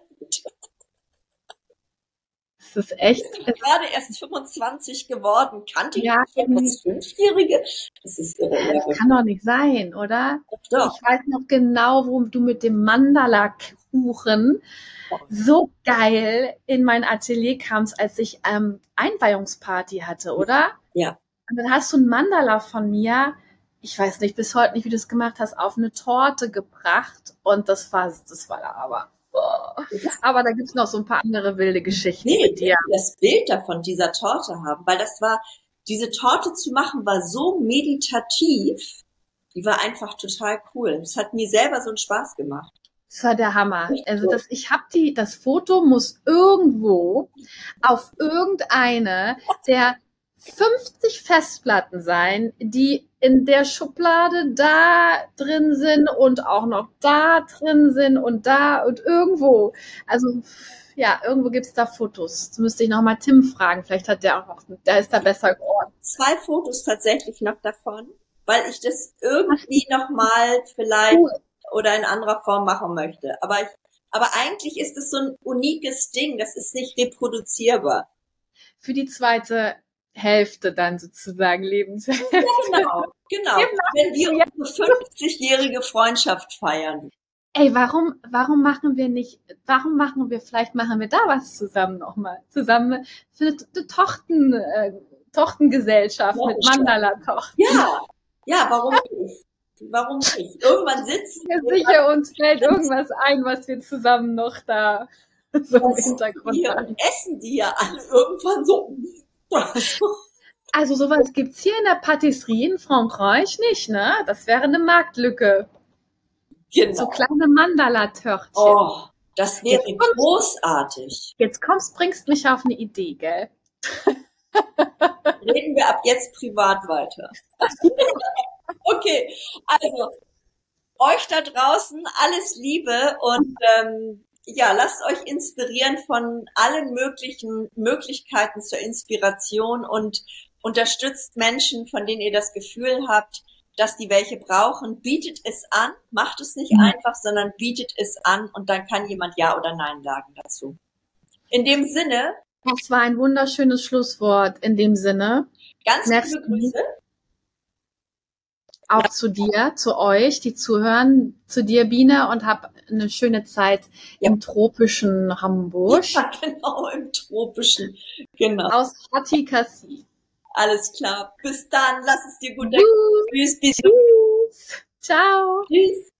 Das ist echt. Ich bin gerade erst fünfundzwanzig geworden. Kannte ich ja, schon als Fünfjährige? Das ist irre. Das kann doch nicht sein, oder? Doch, doch. Ich weiß noch genau, wo du mit dem Mandala-Kuchen so geil in mein Atelier kamst, als ich ähm, Einweihungsparty hatte, oder? Ja. Und dann hast du ein Mandala von mir, ich weiß nicht, bis heute nicht, wie du es gemacht hast, auf eine Torte gebracht. Und das war, das war da aber. Oh. Aber da gibt's noch so ein paar andere wilde Geschichten. Nee, mit dir. Das Bild davon dieser Torte haben, weil das war, diese Torte zu machen war so meditativ, die war einfach total cool. Das hat mir selber so einen Spaß gemacht. Das war der Hammer. Also das, ich habe die, das Foto muss irgendwo auf irgendeine der fünfzig Festplatten sein, die in der Schublade da drin sind und auch noch da drin sind und da und irgendwo. Also ja, irgendwo gibt's da Fotos. Jetzt müsste ich noch mal Tim fragen. Vielleicht hat der auch noch, der ist da besser geordnet. Zwei Fotos tatsächlich noch davon, weil ich das irgendwie noch mal vielleicht cool. oder in anderer Form machen möchte. Aber ich, aber eigentlich ist es so ein unikes Ding. Das ist nicht reproduzierbar. Für die zweite Hälfte dann sozusagen Lebenshälfte. Ja, genau, genau. Wenn wir unsere fünfzigjährige Freundschaft feiern. Ey, warum, warum machen wir nicht, warum machen wir, vielleicht machen wir da was zusammen nochmal, zusammen für eine, eine Tochten, äh, Tochtengesellschaft ja, mit Mandala-Tochten. Ja, ja, warum nicht? Warum nicht? Irgendwann sitzen wir. Sicher, uns fällt irgendwas ein, was wir zusammen noch da so im Hintergrund haben. Essen die ja alle irgendwann so. Also sowas gibt's hier in der Patisserie in Frankreich nicht, ne? Das wäre eine Marktlücke. Genau. So kleine Mandala-Törtchen. Oh, das wäre jetzt großartig. Jetzt kommst, bringst mich auf eine Idee, gell? Reden wir ab jetzt privat weiter. Okay, also euch da draußen alles Liebe und ähm, ja, lasst euch inspirieren von allen möglichen Möglichkeiten zur Inspiration und unterstützt Menschen, von denen ihr das Gefühl habt, dass die welche brauchen, bietet es an, macht es nicht Mhm. einfach, sondern bietet es an und dann kann jemand Ja oder Nein sagen dazu. In dem Sinne, Das war ein wunderschönes Schlusswort in dem Sinne. ganz Merci. liebe Grüße. Auch zu dir, zu euch, die zuhören, zu dir, Biene, und hab eine schöne Zeit Ja. im tropischen Hamburg. Ja, genau, im Tropischen. Genau. Aus Hatikasi. Alles klar. Bis dann. Lass es dir gut. Tschüss. Tschüss. Bis Tschüss. Ciao. Tschüss.